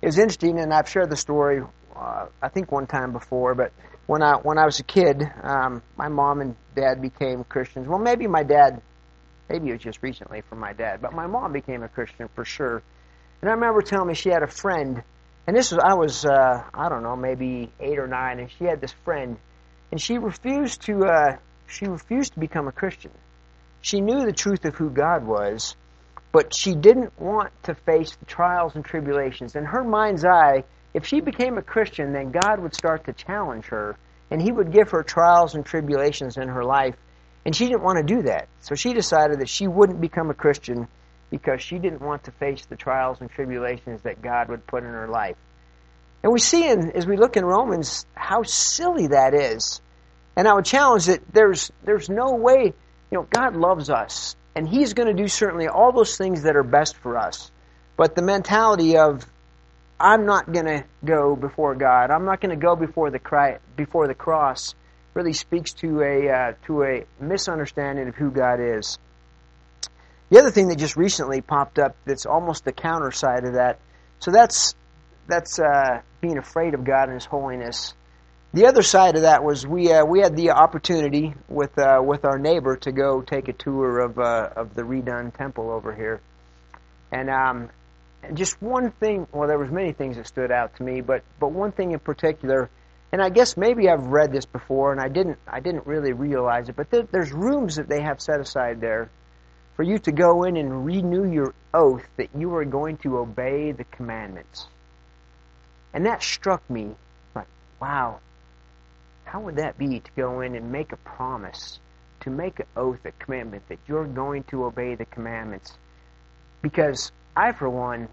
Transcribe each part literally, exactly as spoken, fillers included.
it was interesting, and I've shared the story, uh, I think one time before, but when I when I was a kid, um, my mom and dad became Christians. Well, maybe my dad, maybe it was just recently for my dad, but my mom became a Christian for sure. And I remember telling me she had a friend, and this was, I was, uh, I don't know, maybe eight or nine, and she had this friend, and she refused to, uh, she refused to become a Christian. She knew the truth of who God was, but she didn't want to face the trials and tribulations. In her mind's eye, if she became a Christian, then God would start to challenge her, and He would give her trials and tribulations in her life, and she didn't want to do that. So she decided that she wouldn't become a Christian because she didn't want to face the trials and tribulations that God would put in her life. And we see, in, as we look in Romans, how silly that is. And I would challenge that there's there's no way, you know, God loves us, and He's going to do certainly all those things that are best for us. But the mentality of, I'm not going to go before God, I'm not going to go before the cry, before the cross, really speaks to a uh, to a misunderstanding of who God is. The other thing that just recently popped up that's almost the counter side of that, so that's that's uh, being afraid of God and His holiness. The other side of that was we uh, we had the opportunity with uh, with our neighbor to go take a tour of uh, of the redone temple over here, and um, just one thing. Well, there was many things that stood out to me, but but one thing in particular, and I guess maybe I've read this before, and I didn't I didn't really realize it. But there, there's rooms that they have set aside there for you to go in and renew your oath that you are going to obey the commandments, and that struck me like, wow. How would that be to go in and make a promise, to make an oath, a commitment that you're going to obey the commandments? Because I, for one,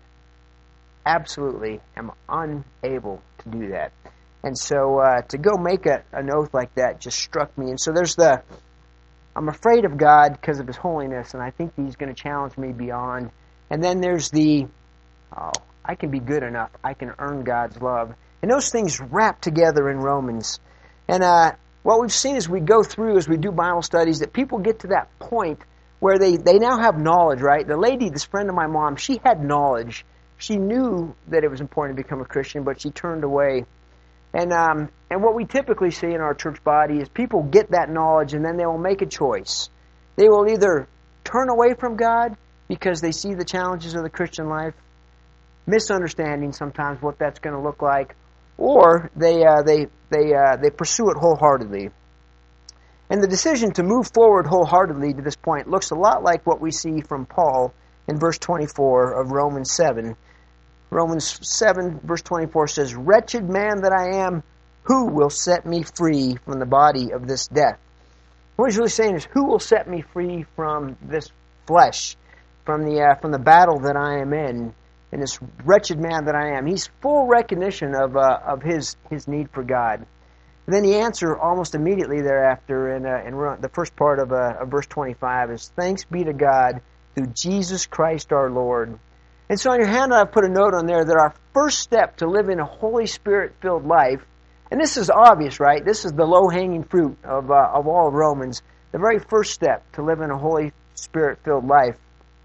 absolutely am unable to do that. And so uh, to go make a, an oath like that just struck me. And so there's the, I'm afraid of God because of His holiness, and I think He's going to challenge me beyond. And then there's the, oh, I can be good enough. I can earn God's love. And those things wrap together in Romans. And uh, what we've seen as we go through, as we do Bible studies, that people get to that point where they, they now have knowledge, right? The lady, this friend of my mom, she had knowledge. She knew that it was important to become a Christian, but she turned away. And um, and what we typically see in our church body is people get that knowledge and then they will make a choice. They will either turn away from God because they see the challenges of the Christian life, misunderstanding sometimes what that's going to look like, or they uh, they they uh, they pursue it wholeheartedly. And the decision to move forward wholeheartedly to this point looks a lot like what we see from Paul in verse twenty-four of Romans seven. Romans seven, verse twenty-four says, "Wretched man that I am, who will set me free from the body of this death?" What he's really saying is, who will set me free from this flesh, from the uh, from the battle that I am in? And this wretched man that I am. He's full recognition of uh, of his his need for God. And then the answer almost immediately thereafter in, uh, in the first part of, uh, of verse twenty-five is, "Thanks be to God through Jesus Christ our Lord." And so on your handout I've put a note on there that our first step to living a Holy Spirit-filled life, and this is obvious, right? This is the low-hanging fruit of, uh, of all of Romans. The very first step to living a Holy Spirit-filled life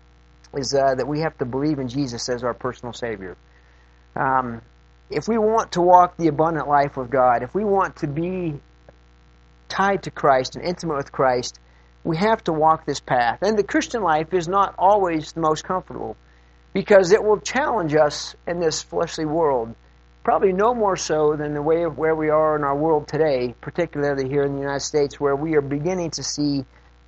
is uh, that we have to believe in Jesus as our personal Savior. Um, if we want to walk the abundant life with God, if we want to be tied to Christ and intimate with Christ, we have to walk this path. And the Christian life is not always the most comfortable because it will challenge us in this fleshly world, probably no more so than the way of where we are in our world today, particularly here in the United States, where we are beginning to see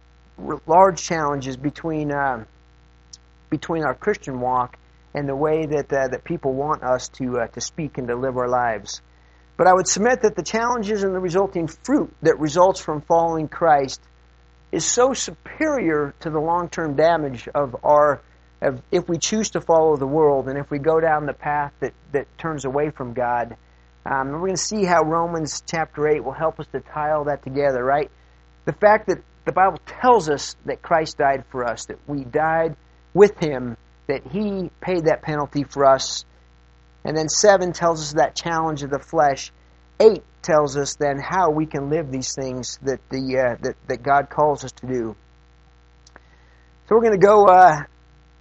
large challenges between uh, between our Christian walk and the way that uh, that people want us to uh, to speak and to live our lives. But I would submit that the challenges and the resulting fruit that results from following Christ is so superior to the long-term damage of our of if we choose to follow the world and if we go down the path that, that turns away from God. Um, and we're going to see how Romans chapter eight will help us to tie all that together, right? The fact that the Bible tells us that Christ died for us, that we died with Him, that He paid that penalty for us. And then seven tells us that challenge of the flesh. Eight tells us then how we can live these things that the uh, that, that God calls us to do. So we're going to go uh,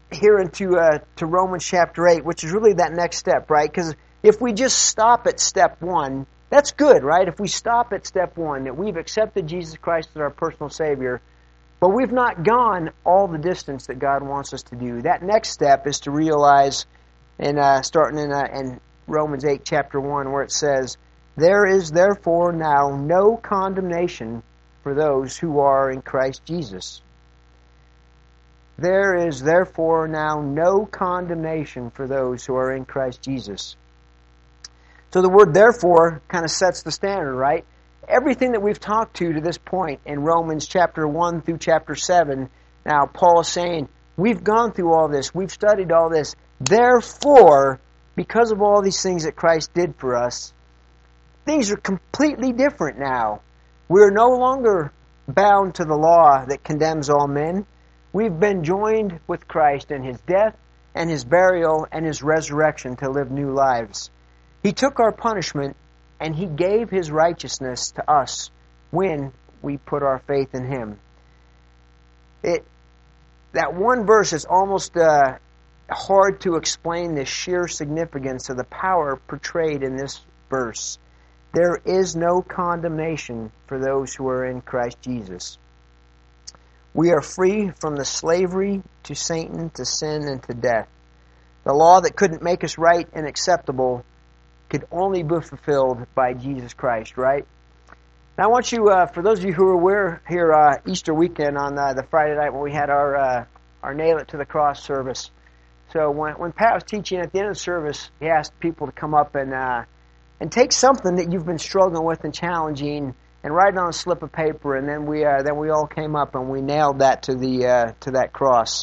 here into uh, to Romans chapter eight, which is really that next step, right? Because if we just stop at step one, that's good, right? If we stop at step one, that we've accepted Jesus Christ as our personal Savior, but we've not gone all the distance that God wants us to do. That next step is to realize, and uh, starting in, uh, in Romans eight, chapter one, where it says, "There is therefore now no condemnation for those who are in Christ Jesus." There is therefore now no condemnation for those who are in Christ Jesus. So the word therefore kind of sets the standard, right? Everything that we've talked to to this point in Romans chapter one through chapter seven, now Paul is saying, we've gone through all this, we've studied all this, therefore, because of all these things that Christ did for us, things are completely different now. We're no longer bound to the law that condemns all men. We've been joined with Christ in His death and His burial and His resurrection to live new lives. He took our punishment and He gave His righteousness to us when we put our faith in Him. It that one verse is almost uh, hard to explain the sheer significance of the power portrayed in this verse. There is no condemnation for those who are in Christ Jesus. We are free from the slavery to Satan, to sin, and to death. The law that couldn't make us right and acceptable could only be fulfilled by Jesus Christ, right? Now I want you, uh, for those of you who were here uh, Easter weekend on uh, the Friday night when we had our uh, our Nail It to the Cross service. So when when Pat was teaching at the end of the service, he asked people to come up and uh, and take something that you've been struggling with and challenging, and write it on a slip of paper, and then we uh, then we all came up and we nailed that to the uh, to that cross.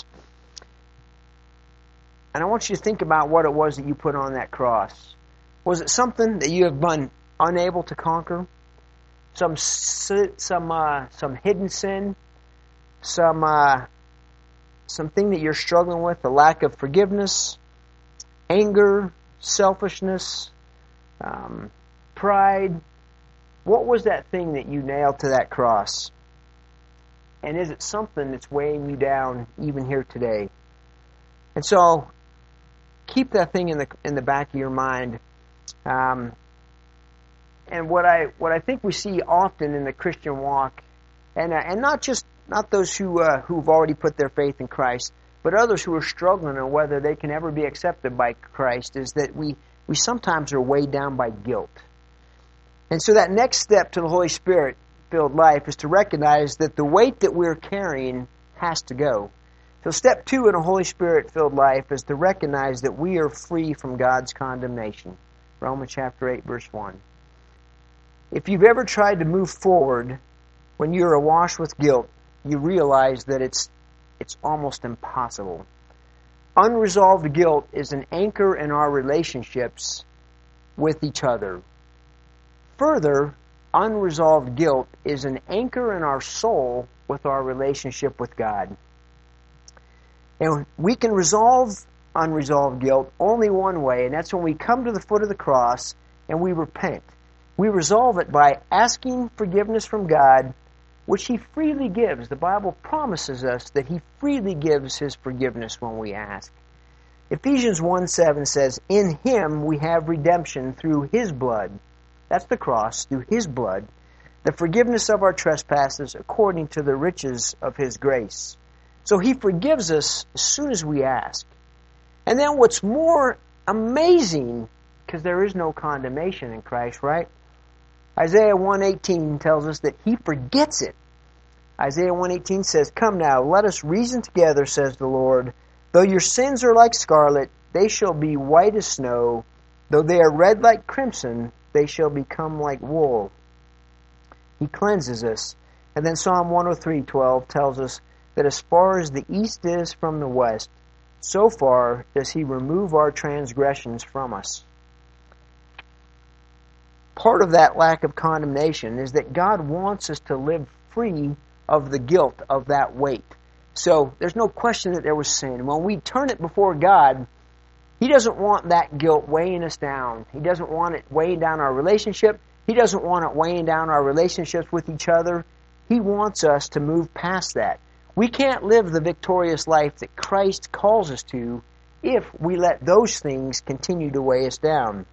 And I want you to think about what it was that you put on that cross. Was it something that you have been unable to conquer? Some some uh, some hidden sin, some uh, something that you're struggling with, the lack of forgiveness, anger, selfishness, um, pride. What was that thing that you nailed to that cross? And is it something that's weighing you down even here today? And so, keep that thing in the in the back of your mind. Um, and what I what I think we see often in the Christian walk, and uh, and not just not those who uh, who've already put their faith in Christ, but others who are struggling on whether they can ever be accepted by Christ, is that we we sometimes are weighed down by guilt. And so that next step to the Holy Spirit-filled life is to recognize that the weight that we're carrying has to go. So step two in a Holy Spirit-filled life is to recognize that we are free from God's condemnation. Romans chapter eight, verse one. If you've ever tried to move forward when you're awash with guilt, you realize that it's it's almost impossible. Unresolved guilt is an anchor in our relationships with each other. Further, unresolved guilt is an anchor in our soul with our relationship with God. And we can resolve unresolved guilt only one way, and that's when we come to the foot of the cross and we repent. We resolve it by asking forgiveness from God, which He freely gives. The Bible promises us that He freely gives His forgiveness when we ask. Ephesians one seven says, "In Him we have redemption through His blood." That's the cross, through His blood, the forgiveness of our trespasses according to the riches of His grace. So He forgives us as soon as we ask. And then what's more amazing, because there is no condemnation in Christ, right? Isaiah one eighteen tells us that He forgets it. Isaiah one eighteen says, "Come now, let us reason together, says the Lord. Though your sins are like scarlet, they shall be white as snow. Though they are red like crimson, they shall become like wool." He cleanses us. And then Psalm one oh three twelve tells us that as far as the east is from the west, so far does He remove our transgressions from us. Part of that lack of condemnation is that God wants us to live free of the guilt of that weight. So there's no question that there was sin. When we turn it before God, He doesn't want that guilt weighing us down. He doesn't want it weighing down our relationship. He doesn't want it weighing down our relationships with each other. He wants us to move past that. We can't live the victorious life that Christ calls us to if we let those things continue to weigh us down.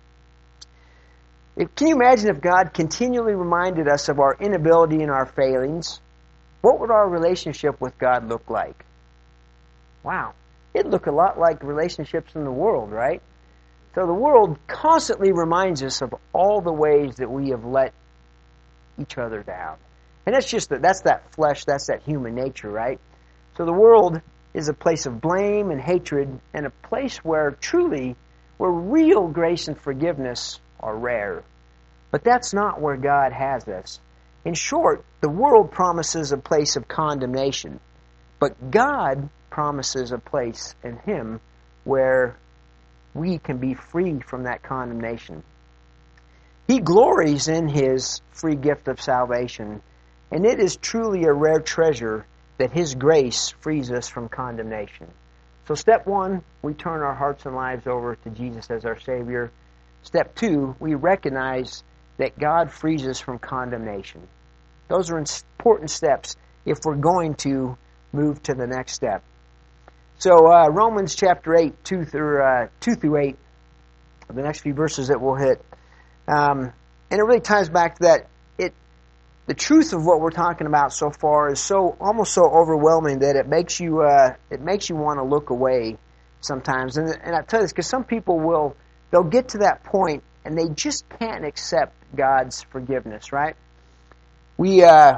If, can you imagine if God continually reminded us of our inability and our failings? What would our relationship with God look like? Wow. It'd look a lot like relationships in the world, right? So the world constantly reminds us of all the ways that we have let each other down. And that's just that, that's that flesh, that's that human nature, right? So the world is a place of blame and hatred, and a place where truly, where real grace and forgiveness are rare. But that's not where God has us. In short, the world promises a place of condemnation, but God promises a place in Him where we can be free from that condemnation. He glories in His free gift of salvation, and it is truly a rare treasure that His grace frees us from condemnation. So step one, we turn our hearts and lives over to Jesus as our Savior. Step two, we recognize that God frees us from condemnation. Those are important steps if we're going to move to the next step. So uh, Romans chapter eight, two through uh, two through eight, the next few verses that we'll hit, um, and it really ties back to that. It, the truth of what we're talking about so far is so almost so overwhelming that it makes you uh, it makes you want to look away sometimes. And and I tell you this because some people will they'll get to that point and they just can't accept God's forgiveness. Right? We uh,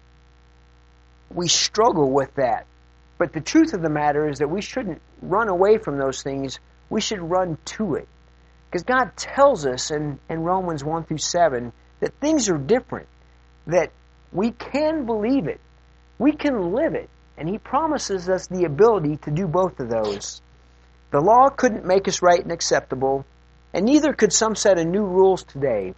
we struggle with that. But the truth of the matter is that we shouldn't run away from those things. We should run to it. Because God tells us in, in Romans one through seven that things are different. That we can believe it. We can live it. And He promises us the ability to do both of those. The law couldn't make us right and acceptable. And neither could some set of new rules today.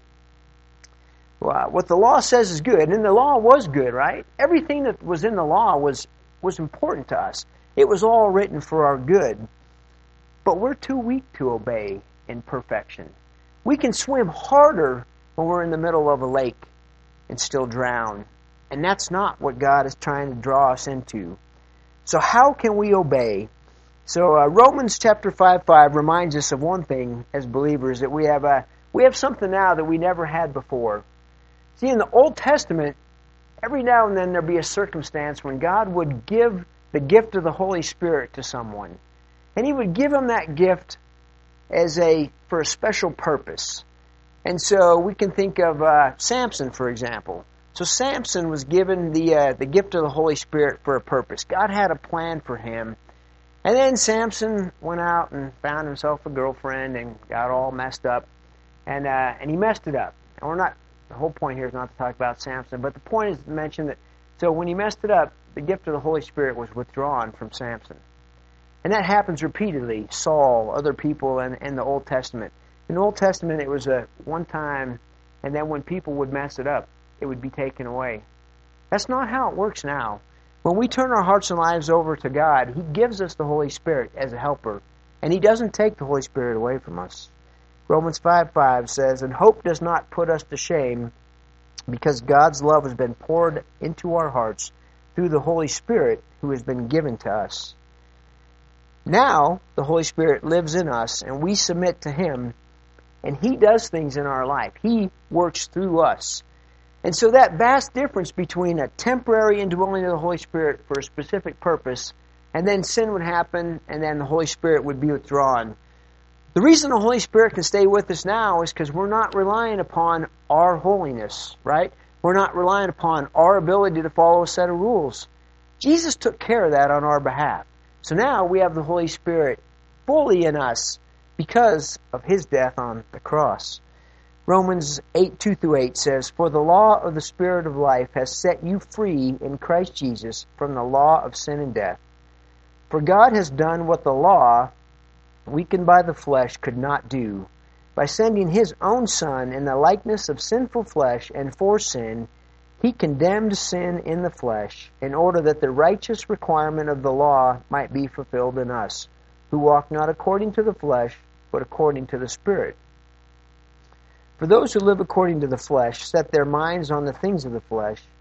Well, what the law says is good. And the law was good, right? Everything that was in the law was was important to us. It was all written for our good. But we're too weak to obey in perfection. We can swim harder when we're in the middle of a lake and still drown. And that's not what God is trying to draw us into. So how can we obey? So uh, Romans chapter five five reminds us of one thing as believers, that we have a, we have something now that we never had before. See, in the Old Testament, every now and then there'd be a circumstance when God would give the gift of the Holy Spirit to someone. And He would give them that gift as a for a special purpose. And so we can think of uh, Samson, for example. So Samson was given the uh, the gift of the Holy Spirit for a purpose. God had a plan for him. And then Samson went out and found himself a girlfriend and got all messed up. And uh, and he messed it up. And we're not... The whole point here is not to talk about Samson, but the point is to mention that, so when he messed it up, the gift of the Holy Spirit was withdrawn from Samson. And that happens repeatedly. Saul, other people in, in the Old Testament. In the Old Testament, it was a one time, and then when people would mess it up, it would be taken away. That's not how it works now. When we turn our hearts and lives over to God, He gives us the Holy Spirit as a helper, and He doesn't take the Holy Spirit away from us. Romans five five says, "And hope does not put us to shame, because God's love has been poured into our hearts through the Holy Spirit who has been given to us." Now, the Holy Spirit lives in us, and we submit to Him, and He does things in our life. He works through us. And so that vast difference between a temporary indwelling of the Holy Spirit for a specific purpose, and then sin would happen, and then the Holy Spirit would be withdrawn. The reason the Holy Spirit can stay with us now is because we're not relying upon our holiness, right? We're not relying upon our ability to follow a set of rules. Jesus took care of that on our behalf. So now we have the Holy Spirit fully in us because of His death on the cross. Romans eight, two through eight says, "For the law of the Spirit of life has set you free in Christ Jesus from the law of sin and death. For God has done what the law, weakened by the flesh, could not do. By sending His own Son in the likeness of sinful flesh, and for sin, He condemned sin in the flesh, in order that the righteous requirement of the law might be fulfilled in us, who walk not according to the flesh, but according to the Spirit. For those who live according to the flesh set their minds on the things of the flesh,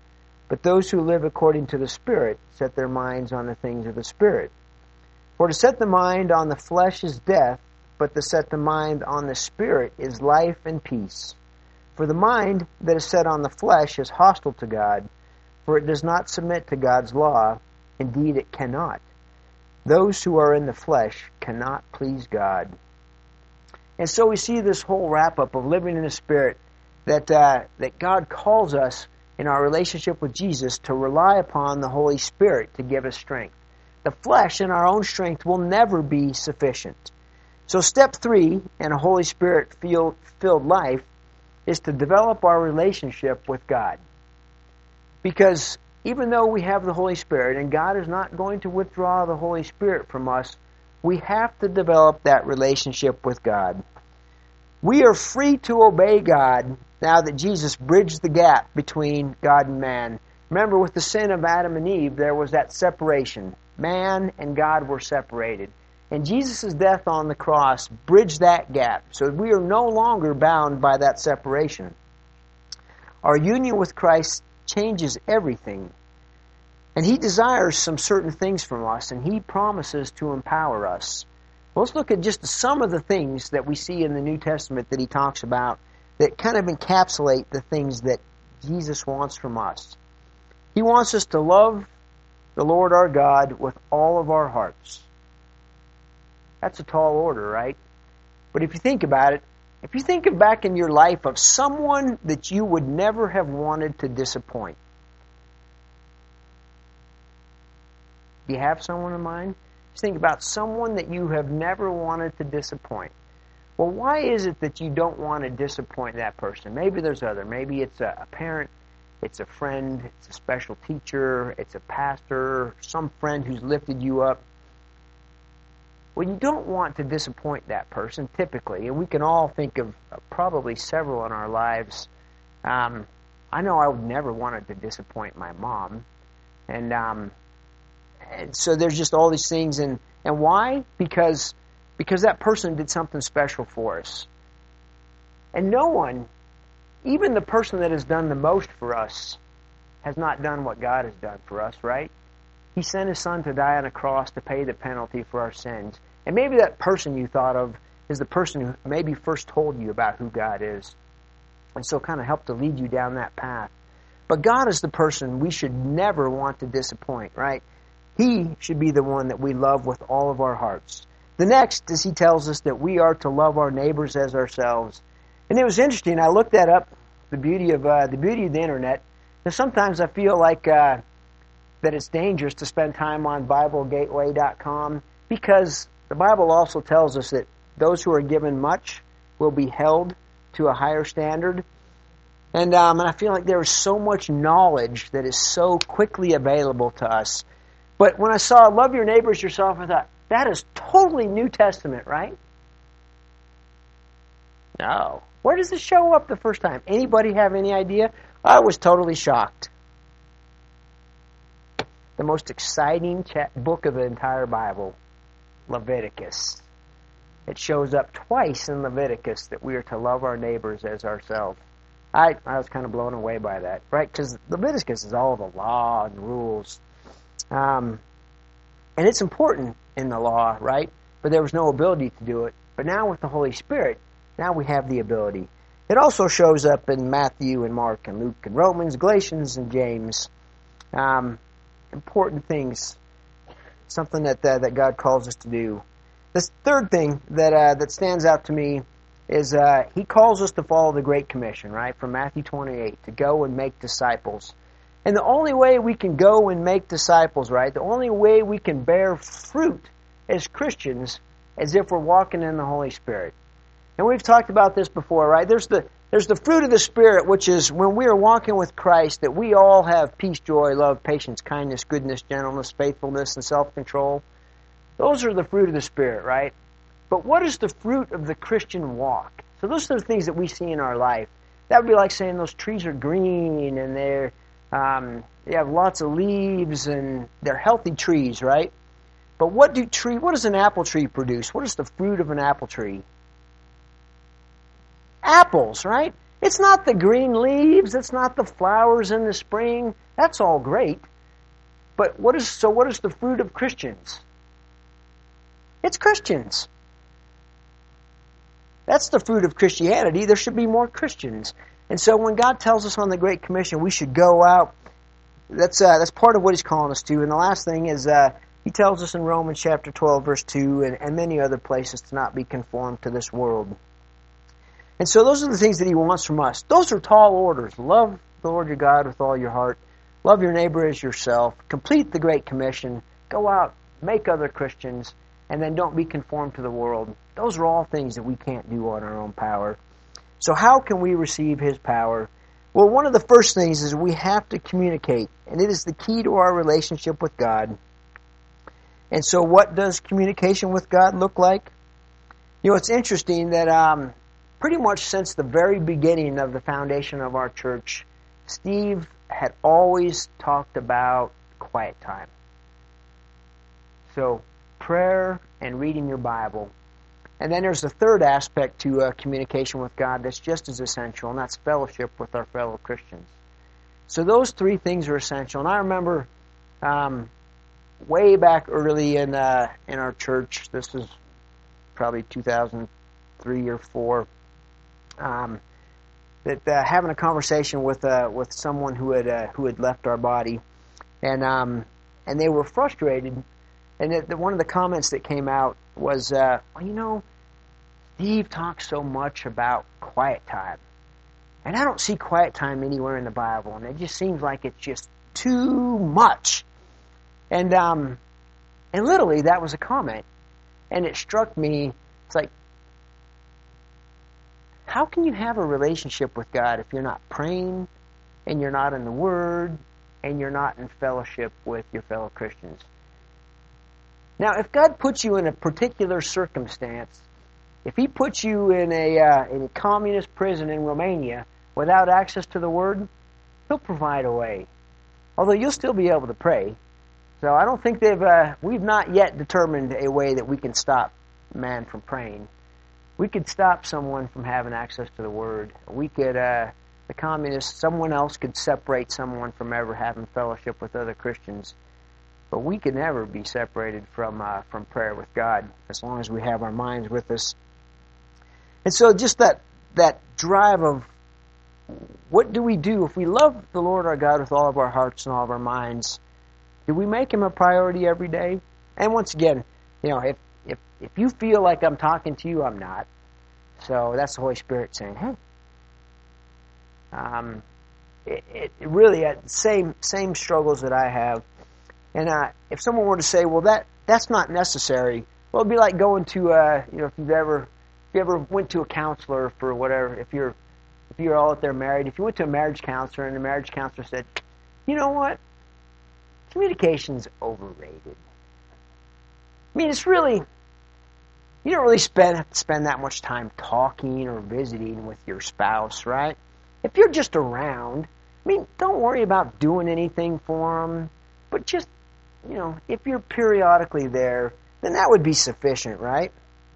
But those who live according to the Spirit set their minds on the things of the Spirit. For to set the mind on the flesh is death, but to set the mind on the Spirit is life and peace. For the mind that is set on the flesh is hostile to God, for it does not submit to God's law. Indeed, it cannot. Those who are in the flesh cannot please God. And so we see this whole wrap-up of living in the Spirit, that uh, that God calls us in our relationship with Jesus to rely upon the Holy Spirit to give us strength. The flesh and our own strength will never be sufficient. So step three in a Holy Spirit-filled life is to develop our relationship with God. Because even though we have the Holy Spirit, and God is not going to withdraw the Holy Spirit from us, we have to develop that relationship with God. We are free to obey God now that Jesus bridged the gap between God and man. Remember, with the sin of Adam and Eve, there was that separation. Man and God were separated. And Jesus' death on the cross bridged that gap, so we are no longer bound by that separation. Our union with Christ changes everything. And He desires some certain things from us, and He promises to empower us. Well, let's look at just some of the things that we see in the New Testament that He talks about that kind of encapsulate the things that Jesus wants from us. He wants us to love the Lord our God with all of our hearts. That's a tall order, right? But if you think about it, if you think of back in your life of someone that you would never have wanted to disappoint, do you have someone in mind? Just think about someone that you have never wanted to disappoint. Well, why is it that you don't want to disappoint that person? Maybe there's other. Maybe it's a, a parent, it's a friend, it's a special teacher, it's a pastor, some friend who's lifted you up. Well, you don't want to disappoint that person, typically, and we can all think of uh, probably several in our lives. Um, I know I would never wanted to disappoint my mom, and, um, and so there's just all these things, and, and why? Because because that person did something special for us. And no one, even the person that has done the most for us, has not done what God has done for us, right? He sent His Son to die on a cross to pay the penalty for our sins. And maybe that person you thought of is the person who maybe first told you about who God is. And so kind of helped to lead you down that path. But God is the person we should never want to disappoint, right? He should be the one that we love with all of our hearts. The next is He tells us that we are to love our neighbors as ourselves. And it was interesting. I looked that up, the beauty of uh, the beauty of the internet. And sometimes I feel like uh, that it's dangerous to spend time on Bible Gateway dot com, because the Bible also tells us that those who are given much will be held to a higher standard. And, um, and I feel like there is so much knowledge that is so quickly available to us. But when I saw love your neighbors yourself, I thought, that is totally New Testament, right? No. Where does it show up the first time? Anybody have any idea? I was totally shocked. The most exciting cha- book of the entire Bible, Leviticus. It shows up twice in Leviticus that we are to love our neighbors as ourselves. I, I was kind of blown away by that, right? Because Leviticus is all the law and rules. Um, and it's important in the law, right? But there was no ability to do it. But now with the Holy Spirit, now we have the ability. It also shows up in Matthew and Mark and Luke and Romans, Galatians and James. Um, important things. Something that uh, that God calls us to do. This third thing that uh, that stands out to me is uh, He calls us to follow the Great Commission, right? From Matthew twenty-eight, to go and make disciples. And the only way we can go and make disciples, right? The only way we can bear fruit as Christians is if we're walking in the Holy Spirit. And we've talked about this before, right? There's the there's the fruit of the Spirit, which is when we are walking with Christ, that we all have peace, joy, love, patience, kindness, goodness, gentleness, faithfulness, and self-control. Those are the fruit of the Spirit, right? But what is the fruit of the Christian walk? So those are the things that we see in our life. That would be like saying those trees are green and they're um, they have lots of leaves and they're healthy trees, right? But what do tree? What does an apple tree produce? What is the fruit of an apple tree? Apples, right? It's not the green leaves. It's not the flowers in the spring. That's all great. But what is so? What is the fruit of Christians? It's Christians. That's the fruit of Christianity. There should be more Christians. And so when God tells us on the Great Commission we should go out, that's uh, that's part of what He's calling us to. And the last thing is uh, He tells us in Romans chapter twelve, verse two, and, and many other places to not be conformed to this world. And so those are the things that He wants from us. Those are tall orders. Love the Lord your God with all your heart. Love your neighbor as yourself. Complete the Great Commission. Go out, make other Christians, and then don't be conformed to the world. Those are all things that we can't do on our own power. So how can we receive His power? Well, one of the first things is we have to communicate, and it is the key to our relationship with God. And so what does communication with God look like? You know, it's interesting that um, pretty much since the very beginning of the foundation of our church, Steve had always talked about quiet time. So prayer and reading your Bible. And then there's the third aspect to uh, communication with God that's just as essential, and that's fellowship with our fellow Christians. So those three things are essential. And I remember um, way back early in uh, in our church, this was probably two thousand three or four, um, that uh, having a conversation with uh, with someone who had uh, who had left our body, and um, and they were frustrated. And the, the, one of the comments that came out was, uh, well, you know, Steve talks so much about quiet time. And I don't see quiet time anywhere in the Bible. And it just seems like it's just too much. And um, and literally, that was a comment. And it struck me, it's like, how can you have a relationship with God if you're not praying, and you're not in the Word, and you're not in fellowship with your fellow Christians? Now, if God puts you in a particular circumstance, if He puts you in a uh, in a communist prison in Romania without access to the Word, He'll provide a way. Although you'll still be able to pray. So I don't think they've uh, we've not yet determined a way that we can stop man from praying. We could stop someone from having access to the Word. We could, uh, the communists, someone else could separate someone from ever having fellowship with other Christians. But we can never be separated from uh, from prayer with God as long as we have our minds with us. And so just that that drive of what do we do if we love the Lord our God with all of our hearts and all of our minds? Do we make Him a priority every day? And once again, you know, if if if you feel like I'm talking to you, I'm not. So that's the Holy Spirit saying, hey. Um, it, it really uh, same same struggles that I have. And uh, if someone were to say, well, that that's not necessary, well, it'd be like going to, uh, you know, if you've ever, if you ever went to a counselor for whatever, if you're, if you're all out there married, if you went to a marriage counselor and the marriage counselor said, you know what, communication's overrated. I mean, it's really, you don't really spend have to spend that much time talking or visiting with your spouse, right? If you're just around, I mean, don't worry about doing anything for them, but just, you know, if you're periodically there, then that would be sufficient, right?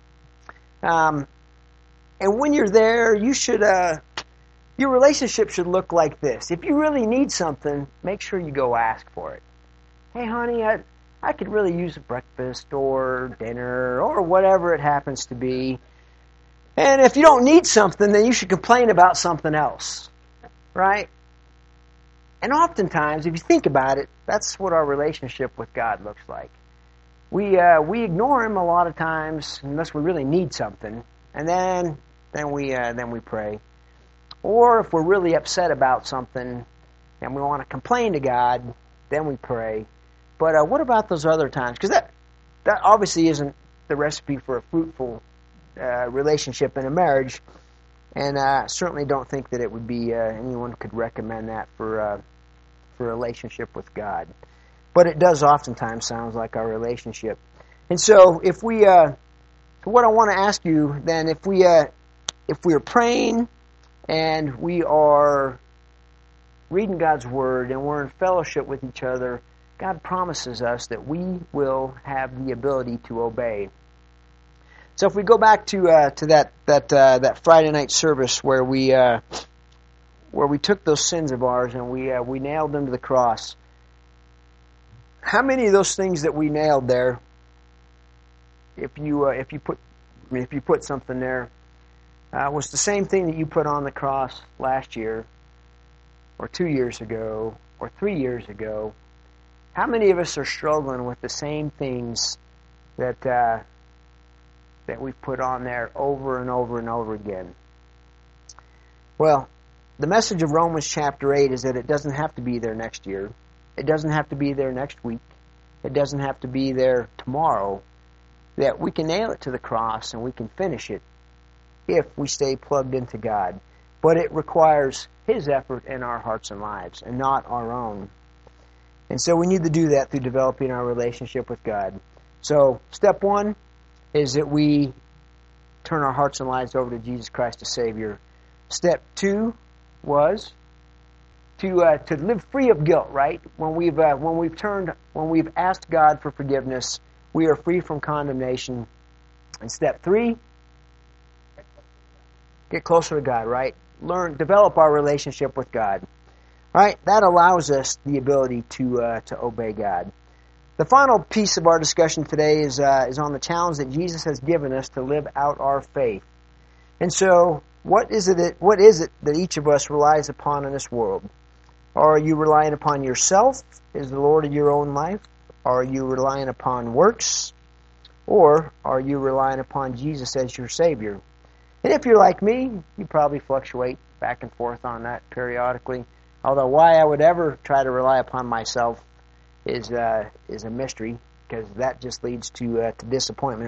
Um, and when you're there, you should, uh, your relationship should look like this. If you really need something, make sure you go ask for it. Hey, honey, I, I could really use a breakfast or dinner or whatever it happens to be. And if you don't need something, then you should complain about something else, right? And oftentimes, if you think about it, that's what our relationship with God looks like. We uh, we ignore Him a lot of times unless we really need something, and then then we uh, then we pray. Or if we're really upset about something and we want to complain to God, then we pray. But uh, what about those other times? Because that that obviously isn't the recipe for a fruitful uh, relationship in a marriage, and I uh, certainly don't think that it would be uh, anyone could recommend that for. Uh, for a relationship with God. But it does oftentimes sound like our relationship. And so if we, uh, what I want to ask you then, if we, uh, if we are praying and we are reading God's Word and we're in fellowship with each other, God promises us that we will have the ability to obey. So if we go back to uh, to that that uh, that Friday night service where we uh, where we took those sins of ours and we uh, we nailed them to the cross. How many of those things that we nailed there, if you uh, if you put if you put something there, uh, was the same thing that you put on the cross last year, or two years ago, or three years ago? How many of us are struggling with the same things that uh, that we put on there over and over and over again? Well, the message of Romans chapter eight is that it doesn't have to be there next year. It doesn't have to be there next week. It doesn't have to be there tomorrow. That we can nail it to the cross and we can finish it if we stay plugged into God. But it requires His effort in our hearts and lives and not our own. And so we need to do that through developing our relationship with God. So step one is that we turn our hearts and lives over to Jesus Christ as Savior. Step two was to uh, to live free of guilt. Right when we've uh, when we've turned when we've asked God for forgiveness, we are free from condemnation. And step three, get closer to God. Right, learn, develop our relationship with God. Right, that allows us the ability to uh, to obey God. The final piece of our discussion today is uh, is on the challenge that Jesus has given us to live out our faith. And so, what is it? That, what is it that each of us relies upon in this world? Are you relying upon yourself as the Lord of your own life? Are you relying upon works? Or are you relying upon Jesus as your Savior? And if you're like me, you probably fluctuate back and forth on that periodically. Although why I would ever try to rely upon myself is uh, is a mystery, because that just leads to uh, to disappointment.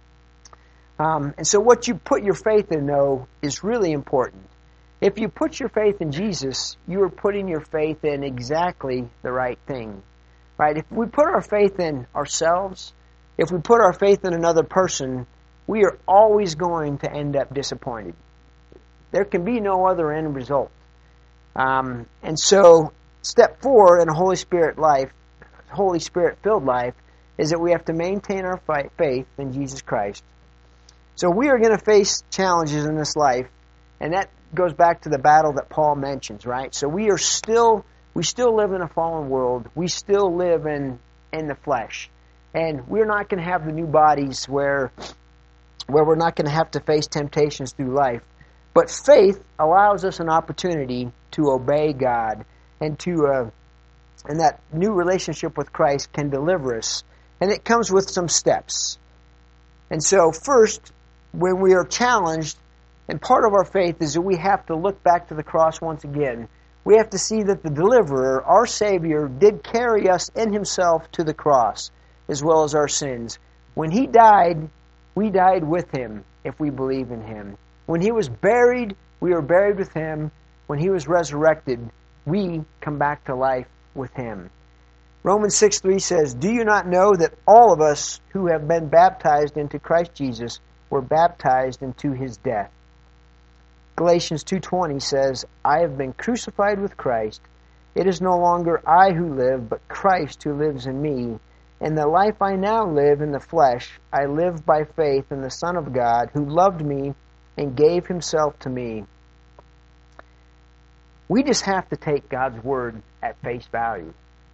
Um, and so what you put your faith in, though, is really important. If you put your faith in Jesus, you are putting your faith in exactly the right thing. Right? If we put our faith in ourselves, if we put our faith in another person, we are always going to end up disappointed. There can be no other end result. Um, and so, step four in a Holy Spirit life, Holy Spirit-filled life, is that we have to maintain our faith in Jesus Christ. So we are going to face challenges in this life, and that goes back to the battle that Paul mentions, right? So we are still, we still live in a fallen world. We still live in in the flesh, and we're not going to have the new bodies where where we're not going to have to face temptations through life. But faith allows us an opportunity to obey God, and to uh, and that new relationship with Christ can deliver us, and it comes with some steps. And so, first, when we are challenged, and part of our faith is that we have to look back to the cross once again. We have to see that the deliverer, our Savior, did carry us in Himself to the cross, as well as our sins. When He died, we died with Him, if we believe in Him. When He was buried, we were buried with Him. When He was resurrected, we come back to life with Him. Romans six three says, "Do you not know that all of us who have been baptized into Christ Jesus were baptized into His death?" Galatians two twenty says, "I have been crucified with Christ. It is no longer I who live, but Christ who lives in me. And the life I now live in the flesh, I live by faith in the Son of God, who loved me and gave Himself to me." We just have to take God's Word at face value.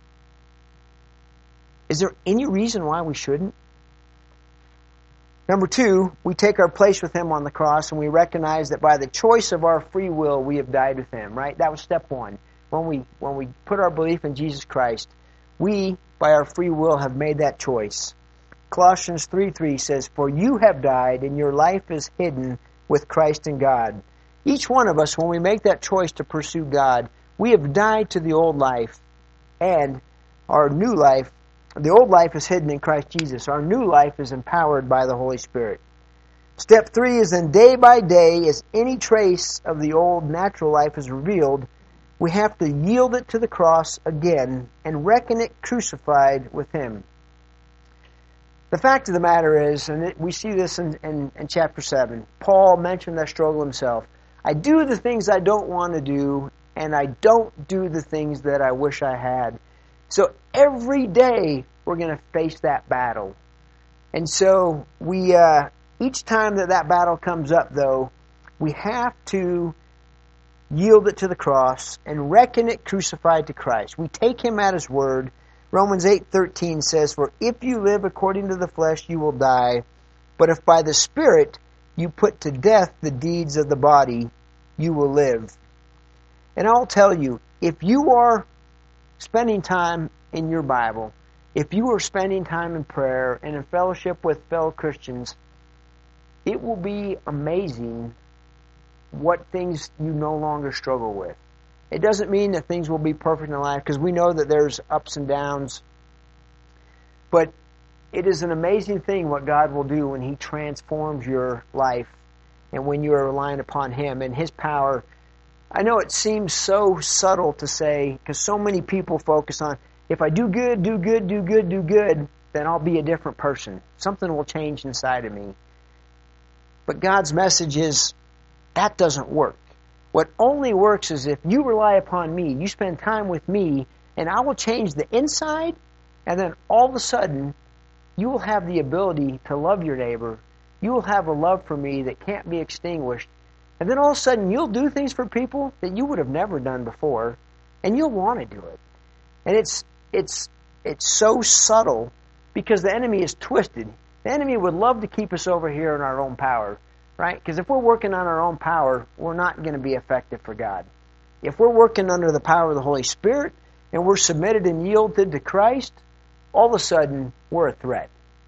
Is there any reason why we shouldn't? Number two, we take our place with Him on the cross, and we recognize that by the choice of our free will, we have died with Him, right? That was step one. When we when we put our belief in Jesus Christ, we, by our free will, have made that choice. Colossians three three says, "For you have died, and your life is hidden with Christ in God." Each one of us, when we make that choice to pursue God, we have died to the old life, and our new life, the old life is hidden in Christ Jesus. Our new life is empowered by the Holy Spirit. Step three is then day by day, as any trace of the old natural life is revealed, we have to yield it to the cross again and reckon it crucified with Him. The fact of the matter is, and it, we see this in, in, in chapter seven, Paul mentioned that struggle himself. I do the things I don't want to do, and I don't do the things that I wish I had. So every day we're going to face that battle. And so we, uh, each time that that battle comes up, though, we have to yield it to the cross, and reckon it crucified to Christ. We take him at his word. Romans eight thirteen says, "For if you live according to the flesh, you will die. But if by the Spirit you put to death the deeds of the body, you will live." And I'll tell you, if you are spending time in your Bible, if you are spending time in prayer and in fellowship with fellow Christians, it will be amazing what things you no longer struggle with. It doesn't mean that things will be perfect in life, because we know that there's ups and downs. But it is an amazing thing what God will do when He transforms your life and when you are relying upon Him and His power. I know it seems so subtle to say, because so many people focus on, if I do good, do good, do good, do good, then I'll be a different person. Something will change inside of me. But God's message is, that doesn't work. What only works is if you rely upon me, you spend time with me, and I will change the inside, and then all of a sudden, you will have the ability to love your neighbor. You will have a love for me that can't be extinguished. And then all of a sudden, you'll do things for people that you would have never done before, and you'll want to do it. And it's it's it's so subtle, because the enemy is twisted. The enemy would love to keep us over here in our own power, right? Because if we're working on our own power, we're not going to be effective for God. If we're working under the power of the Holy Spirit, and we're submitted and yielded to Christ, all of a sudden, we're a threat.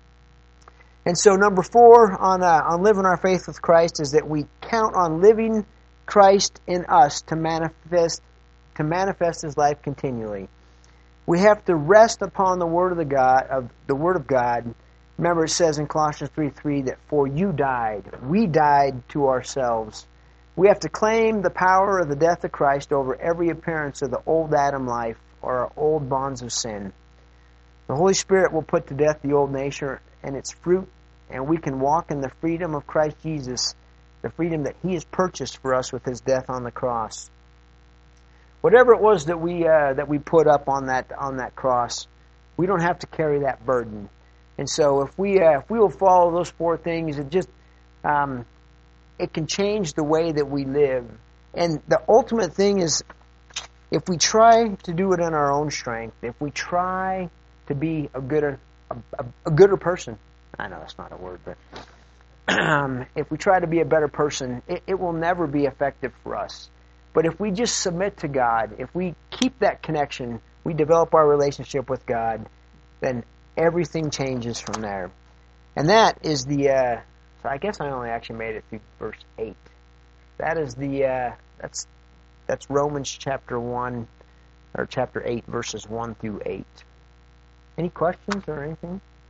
And so number four on uh, on living our faith with Christ is that we count on living Christ in us to manifest to manifest His life continually. We have to rest upon the word of the God of the word of God. Remember, it says in Colossians three three that for you died, we died to ourselves. We have to claim the power of the death of Christ over every appearance of the old Adam life or our old bonds of sin. The Holy Spirit will put to death the old nature and its fruit, and we can walk in the freedom of Christ Jesus, the freedom that He has purchased for us with His death on the cross. Whatever it was that we uh, that we put up on that on that cross, we don't have to carry that burden. And so, if we uh, if we will follow those four things, it just um, it can change the way that we live. And the ultimate thing is, if we try to do it in our own strength, if we try to be a gooder a, a, a gooder person, I know that's not a word, but um, if we try to be a better person, it, it will never be effective for us. But if we just submit to God, if we keep that connection, we develop our relationship with God, then everything changes from there. And that is the, uh, so I guess I only actually made it through verse eight. That is the, uh, that's that's Romans chapter one, or chapter eight, verses one through eight. Any questions or anything?